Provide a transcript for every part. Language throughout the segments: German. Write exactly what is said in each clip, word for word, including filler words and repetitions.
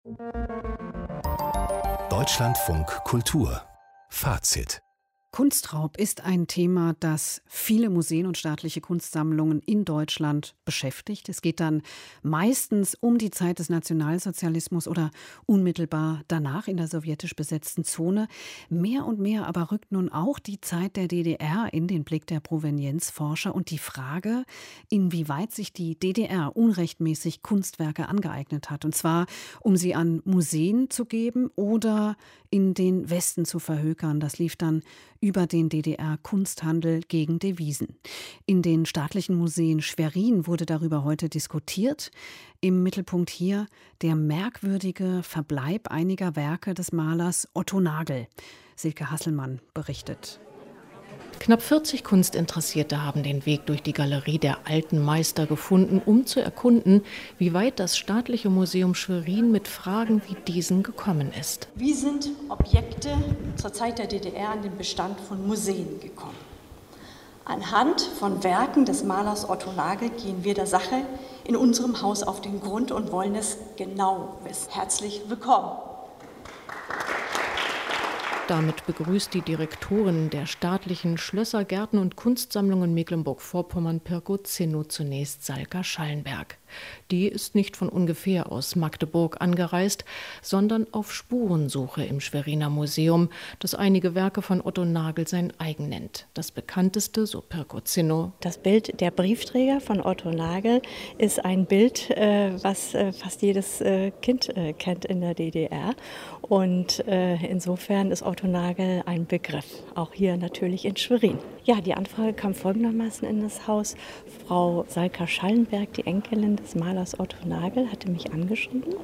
Deutschlandfunk Kultur Fazit. Kunstraub ist ein Thema, das viele Museen und staatliche Kunstsammlungen in Deutschland beschäftigt. Es geht dann meistens um die Zeit des Nationalsozialismus oder unmittelbar danach in der sowjetisch besetzten Zone. Mehr und mehr aber rückt nun auch die Zeit der D D R in den Blick der Provenienzforscher und die Frage, inwieweit sich die D D R unrechtmäßig Kunstwerke angeeignet hat. Und zwar, um sie an Museen zu geben oder in den Westen zu verhökern. Das lief dann über den D D R-Kunsthandel gegen Devisen. In den staatlichen Museen Schwerin wurde darüber heute diskutiert. Im Mittelpunkt hier der merkwürdige Verbleib einiger Werke des Malers Otto Nagel. Silke Hasselmann berichtet. Knapp vierzig Kunstinteressierte haben den Weg durch die Galerie der alten Meister gefunden, um zu erkunden, wie weit das Staatliche Museum Schwerin mit Fragen wie diesen gekommen ist. Wie sind Objekte zur Zeit der D D R in den Bestand von Museen gekommen? Anhand von Werken des Malers Otto Nagel gehen wir der Sache in unserem Haus auf den Grund und wollen es genau wissen. Herzlich willkommen. Damit begrüßt die Direktorin der staatlichen Schlösser, Gärten und Kunstsammlungen Mecklenburg-Vorpommern Pirco-Zinno zunächst Salka Schallenberg. Die ist nicht von ungefähr aus Magdeburg angereist, sondern auf Spurensuche im Schweriner Museum, das einige Werke von Otto Nagel sein eigen nennt. Das bekannteste, so Pirco-Zinno: Das Bild Der Briefträger von Otto Nagel ist ein Bild, äh, was äh, fast jedes äh, Kind äh, kennt in der D D R. Und äh, insofern ist Otto Nagel ein Begriff, auch hier natürlich in Schwerin. Ja, die Anfrage kam folgendermaßen in das Haus. Frau Salka Schallenberg, die Enkelin des Malers Otto Nagel, hatte mich angeschrieben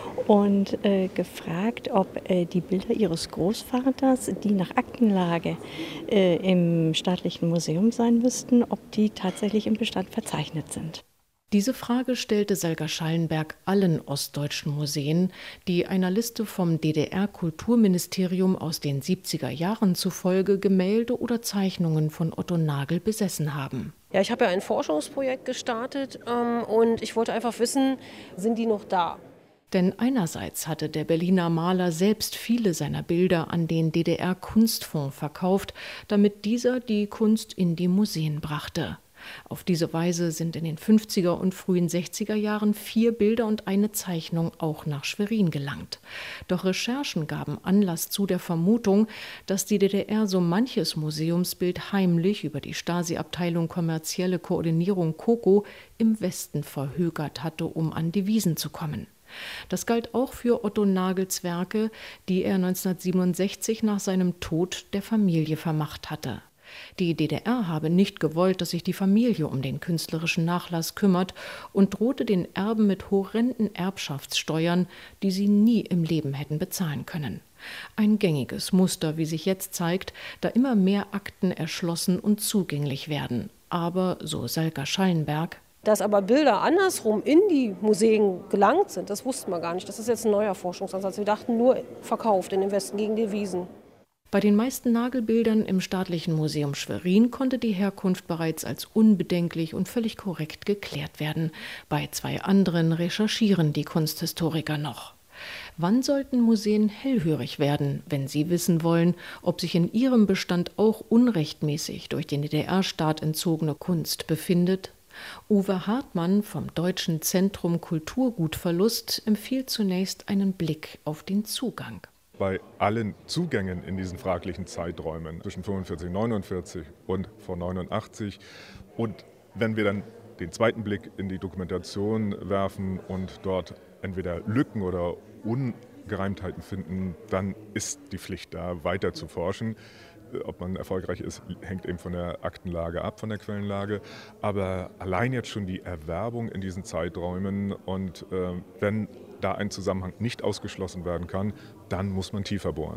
und äh, gefragt, ob äh, die Bilder ihres Großvaters, die nach Aktenlage äh, im Staatlichen Museum sein müssten, ob die tatsächlich im Bestand verzeichnet sind. Diese Frage stellte Salka Schallenberg allen ostdeutschen Museen, die einer Liste vom D D R-Kulturministerium aus den siebziger Jahren zufolge Gemälde oder Zeichnungen von Otto Nagel besessen haben. Ja, ich habe ja ein Forschungsprojekt gestartet ähm, und ich wollte einfach wissen, sind die noch da? Denn einerseits hatte der Berliner Maler selbst viele seiner Bilder an den D D R-Kunstfonds verkauft, damit dieser die Kunst in die Museen brachte. Auf diese Weise sind in den fünfziger und frühen sechziger Jahren vier Bilder und eine Zeichnung auch nach Schwerin gelangt. Doch Recherchen gaben Anlass zu der Vermutung, dass die D D R so manches Museumsbild heimlich über die Stasi-Abteilung Kommerzielle Koordinierung KoKo im Westen verhökert hatte, um an Devisen zu kommen. Das galt auch für Otto Nagels Werke, die er neunzehnhundertsiebenundsechzig nach seinem Tod der Familie vermacht hatte. Die D D R habe nicht gewollt, dass sich die Familie um den künstlerischen Nachlass kümmert und drohte den Erben mit horrenden Erbschaftssteuern, die sie nie im Leben hätten bezahlen können. Ein gängiges Muster, wie sich jetzt zeigt, da immer mehr Akten erschlossen und zugänglich werden. Aber, so Salka Schallenberg: Dass aber Bilder andersrum in die Museen gelangt sind, das wussten wir gar nicht. Das ist jetzt ein neuer Forschungsansatz. Wir dachten nur verkauft in den Westen gegen Devisen. Bei den meisten Nagelbildern im Staatlichen Museum Schwerin konnte die Herkunft bereits als unbedenklich und völlig korrekt geklärt werden. Bei zwei anderen recherchieren die Kunsthistoriker noch. Wann sollten Museen hellhörig werden, wenn sie wissen wollen, ob sich in ihrem Bestand auch unrechtmäßig durch den D D R-Staat entzogene Kunst befindet? Uwe Hartmann vom Deutschen Zentrum Kulturgutverlust empfiehlt zunächst einen Blick auf den Zugang. Bei allen Zugängen in diesen fraglichen Zeiträumen zwischen fünfundvierzig und neunundvierzig und vor neunundachtzig. Und wenn wir dann den zweiten Blick in die Dokumentation werfen und dort entweder Lücken oder Ungereimtheiten finden, dann ist die Pflicht da, weiter zu forschen. Ob man erfolgreich ist, hängt eben von der Aktenlage ab, von der Quellenlage. Aber allein jetzt schon die Erwerbung in diesen Zeiträumen und äh, wenn da ein Zusammenhang nicht ausgeschlossen werden kann, dann muss man tiefer bohren.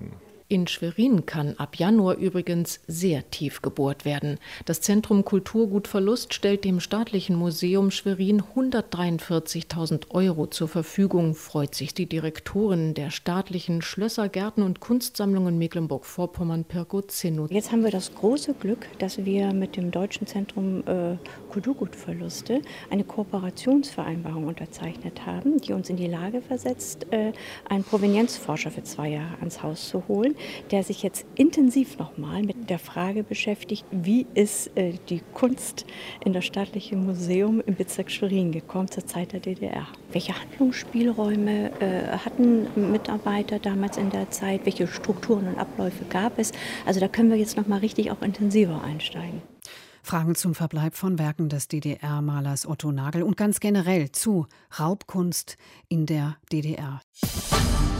In Schwerin kann ab Januar übrigens sehr tief gebohrt werden. Das Zentrum Kulturgut Verlust stellt dem Staatlichen Museum Schwerin hundertdreiundvierzigtausend Euro zur Verfügung, freut sich die Direktorin der staatlichen Schlösser, Gärten und Kunstsammlungen Mecklenburg-Vorpommern, Pirko Zinno. Jetzt haben wir das große Glück, dass wir mit dem Deutschen Zentrum äh, Kulturgut Verluste eine Kooperationsvereinbarung unterzeichnet haben, die uns in die Lage versetzt, äh, einen Provenienzforscher für zwei Jahre ans Haus zu holen, der sich jetzt intensiv nochmal mit der Frage beschäftigt, wie ist äh, die Kunst in das Staatliche Museum im Bezirk Schwerin gekommen zur Zeit der D D R. Welche Handlungsspielräume äh, hatten Mitarbeiter damals in der Zeit, welche Strukturen und Abläufe gab es? Also da können wir jetzt nochmal richtig auch intensiver einsteigen. Fragen zum Verbleib von Werken des D D R-Malers Otto Nagel und ganz generell zu Raubkunst in der D D R.